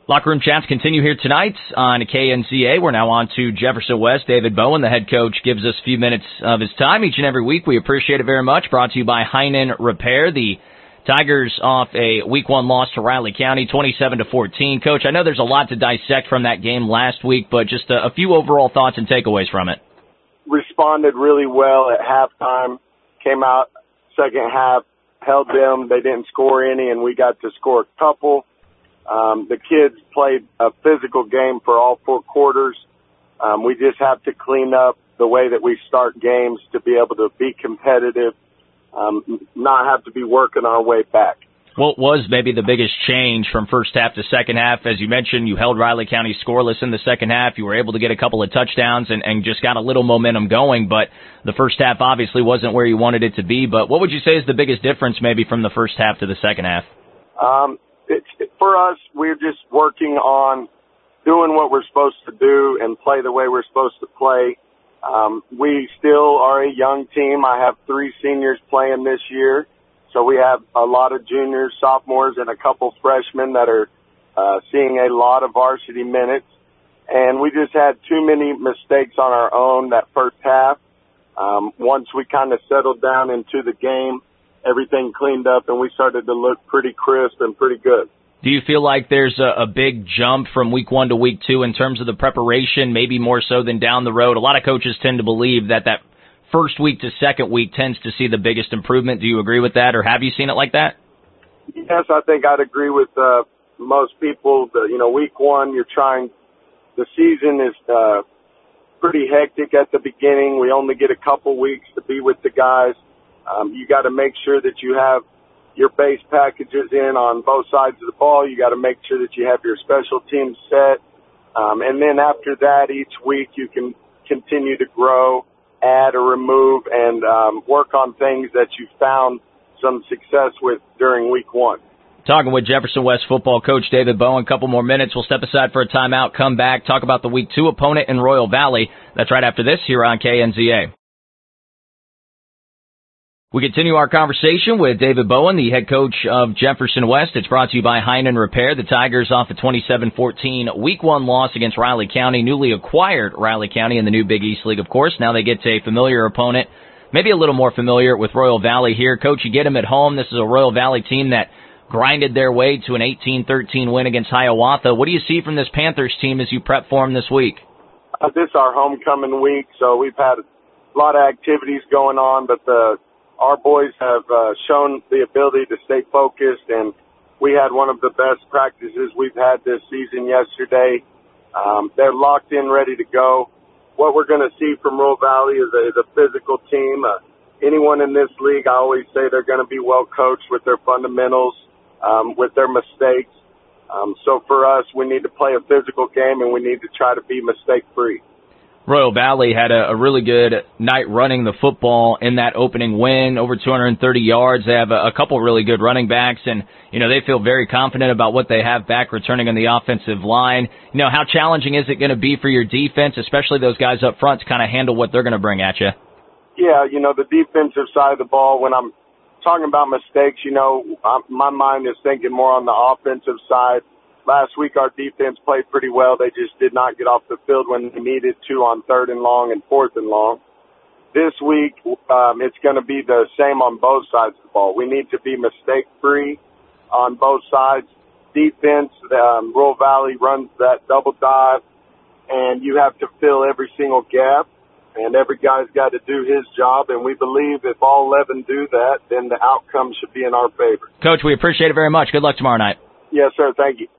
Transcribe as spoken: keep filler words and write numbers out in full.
Locker Room Chats continue here tonight on K N Z A. We're now on to Jefferson West. David Bowen, the head coach, gives us a few minutes of his time each and every week. We appreciate it very much. Brought to you by Heinen Repair. The Tigers off a week one loss to Riley County, twenty-seven to fourteen. Coach, I know there's a lot to dissect from that game last week, but just a, a few overall thoughts and takeaways from it. Responded really well at halftime. Came out second half, held them. They didn't score any, and we got to score a couple. Um, the kids played a physical game for all four quarters. Um, we just have to clean up the way that we start games to be able to be competitive, um, not have to be working our way back. What was maybe the biggest change from first half to second half? As you mentioned, you held Riley County scoreless in the second half. You were able to get a couple of touchdowns and, and just got a little momentum going, but the first half obviously wasn't where you wanted it to be. But what would you say is the biggest difference maybe from the first half to the second half? Um, It's, for us, we're just working on doing what we're supposed to do and play the way we're supposed to play. Um, we still are a young team. I have three seniors playing this year, so we have a lot of juniors, sophomores, and a couple freshmen that are uh, seeing a lot of varsity minutes. And we just had too many mistakes on our own that first half. Um, once we kind of settled down into the game, everything cleaned up, and we started to look pretty crisp and pretty good. Do you feel like there's a, a big jump from week one to week two in terms of the preparation, maybe more so than down the road? A lot of coaches tend to believe that that first week to second week tends to see the biggest improvement. Do you agree with that, or have you seen it like that? Yes, I think I'd agree with uh, most people. The, you know, week one, you're trying – the season is uh, pretty hectic at the beginning. We only get a couple weeks to be with the guys. Um, you got to make sure that you have your base packages in on both sides of the ball. You got to make sure that you have your special teams set. Um, and then after that, each week you can continue to grow, add or remove, and um, work on things that you found some success with during week one. Talking with Jefferson West football coach David Bowen. A couple more minutes. We'll step aside for a timeout, come back, talk about the week two opponent in Royal Valley. That's right after this here on K N Z A. We continue our conversation with David Bowen, the head coach of Jefferson West. It's brought to you by Heinen Repair. The Tigers off a twenty-seven fourteen week one loss against Riley County, newly acquired Riley County in the new Big East League, of course. Now they get a familiar opponent, maybe a little more familiar with Royal Valley here. Coach, you get them at home. This is a Royal Valley team that grinded their way to an eighteen thirteen win against Hiawatha. What do you see from this Panthers team as you prep for them this week? Uh, this is our homecoming week, so we've had a lot of activities going on, but the Our boys have uh, shown the ability to stay focused, and we had one of the best practices we've had this season yesterday. Um, they're locked in, ready to go. What we're going to see from Royal Valley is a, is a physical team. Uh, anyone in this league, I always say they're going to be well coached with their fundamentals, um, with their mistakes. Um, so for us, we need to play a physical game, and we need to try to be mistake-free. Royal Valley had a, a really good night running the football in that opening win, over two hundred thirty yards. They have a, a couple really good running backs, and, you know, they feel very confident about what they have back returning on the offensive line. You know, how challenging is it going to be for your defense, especially those guys up front, to kind of handle what they're going to bring at you? Yeah, you know, the defensive side of the ball, when I'm talking about mistakes, you know, I'm, my mind is thinking more on the offensive side. Last week, our defense played pretty well. They just did not get off the field when they needed to on third and long and fourth and long. This week, um, it's going to be the same on both sides of the ball. We need to be mistake-free on both sides. Defense, um, Royal Valley runs that double dive, and you have to fill every single gap, and every guy's got to do his job, and we believe if all eleven do that, then the outcome should be in our favor. Coach, we appreciate it very much. Good luck tomorrow night. Yes, sir. Thank you.